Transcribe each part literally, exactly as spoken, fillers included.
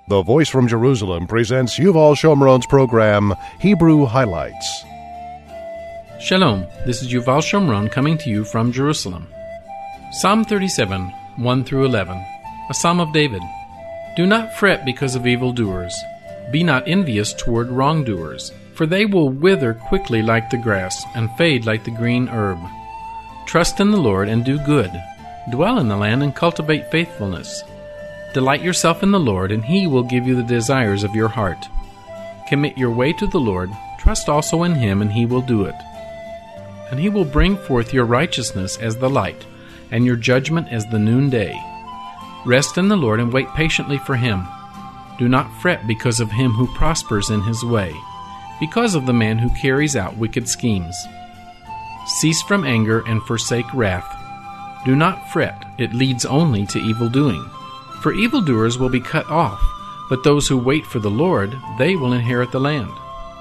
The Voice from Jerusalem presents Yuval Shomron's program, Hebrew Highlights. Shalom, this is Yuval Shomron coming to you from Jerusalem. Psalm thirty-seven, one through eleven, a Psalm of David. Do not fret because of evildoers. Be not envious toward wrongdoers, for they will wither quickly like the grass and fade like the green herb. Trust in the Lord and do good. Dwell in the land and cultivate faithfulness. Delight yourself in the Lord, and He will give you the desires of your heart. Commit your way to the Lord. Trust also in Him, and He will do it. And He will bring forth your righteousness as the light, and your judgment as the noonday. Rest in the Lord and wait patiently for Him. Do not fret because of him who prospers in his way, because of the man who carries out wicked schemes. Cease from anger and forsake wrath. Do not fret, it leads only to evil doing. For evildoers will be cut off, but those who wait for the Lord, they will inherit the land.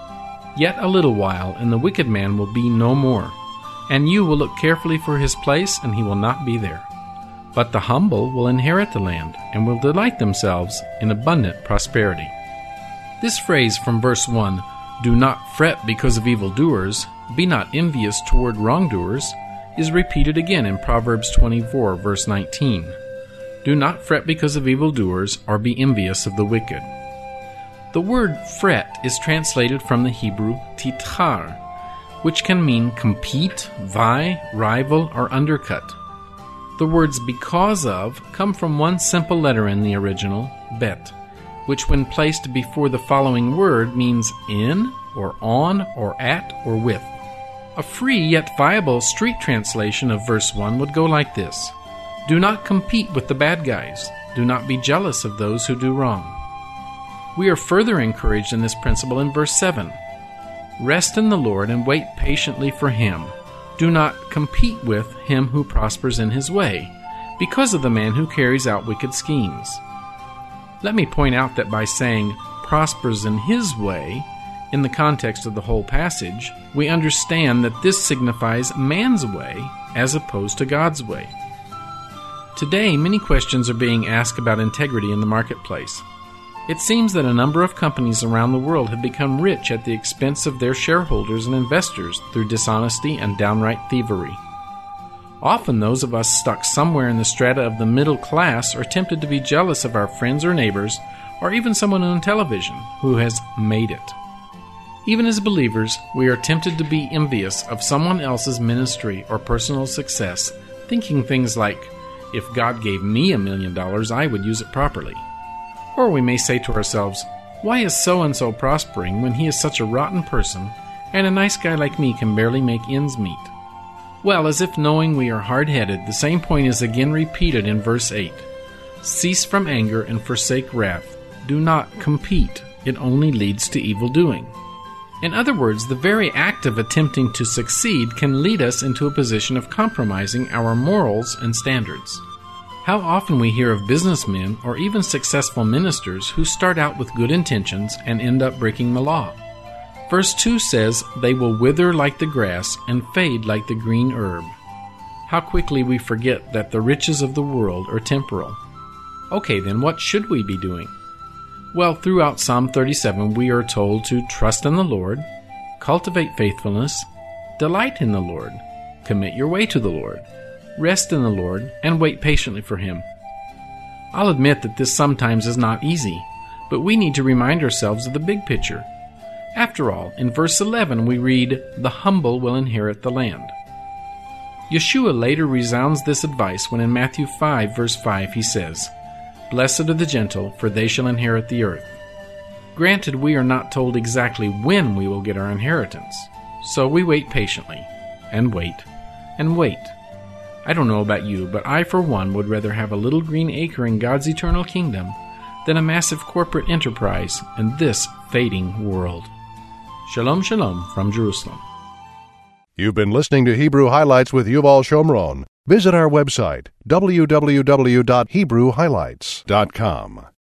Yet a little while, and the wicked man will be no more, and you will look carefully for his place, and he will not be there. But the humble will inherit the land, and will delight themselves in abundant prosperity. This phrase from verse one, do not fret because of evildoers, be not envious toward wrongdoers, is repeated again in Proverbs twenty-four, verse nineteen. Do not fret because of evildoers, or be envious of the wicked. The word fret is translated from the Hebrew tithar, which can mean compete, vie, rival, or undercut. The words because of come from one simple letter in the original, bet, which when placed before the following word means in, or on, or at, or with. A free yet viable street translation of verse one would go like this. Do not compete with the bad guys. Do not be jealous of those who do wrong. We are further encouraged in this principle in verse seven. Rest in the Lord and wait patiently for Him. Do not compete with him who prospers in his way, because of the man who carries out wicked schemes. Let me point out that by saying prospers in his way, in the context of the whole passage, we understand that this signifies man's way as opposed to God's way. Today, many questions are being asked about integrity in the marketplace. It seems that a number of companies around the world have become rich at the expense of their shareholders and investors through dishonesty and downright thievery. Often those of us stuck somewhere in the strata of the middle class are tempted to be jealous of our friends or neighbors, or even someone on television who has made it. Even as believers, we are tempted to be envious of someone else's ministry or personal success, thinking things like, if God gave me a million dollars, I would use it properly. Or we may say to ourselves, why is so-and-so prospering when he is such a rotten person, and a nice guy like me can barely make ends meet? Well, as if knowing we are hard-headed, the same point is again repeated in verse eight. Cease from anger and forsake wrath. Do not compete. It only leads to evil doing. In other words, the very act of attempting to succeed can lead us into a position of compromising our morals and standards. How often we hear of businessmen or even successful ministers who start out with good intentions and end up breaking the law. Verse two says, they will wither like the grass and fade like the green herb. How quickly we forget that the riches of the world are temporal. Okay, then what should we be doing? Well, throughout Psalm thirty-seven, we are told to trust in the Lord, cultivate faithfulness, delight in the Lord, commit your way to the Lord, rest in the Lord, and wait patiently for Him. I'll admit that this sometimes is not easy, but we need to remind ourselves of the big picture. After all, in verse eleven we read, the humble will inherit the land. Yeshua later resounds this advice when in Matthew five, verse five, he says, Blessed are the gentle, for they shall inherit the earth. Granted, we are not told exactly when we will get our inheritance, so we wait patiently, and wait, and wait. I don't know about you, but I for one would rather have a little green acre in God's eternal kingdom than a massive corporate enterprise in this fading world. Shalom, shalom from Jerusalem. You've been listening to Hebrew Highlights with Yuval Shomron. Visit our website, w w w dot hebrew highlights dot com.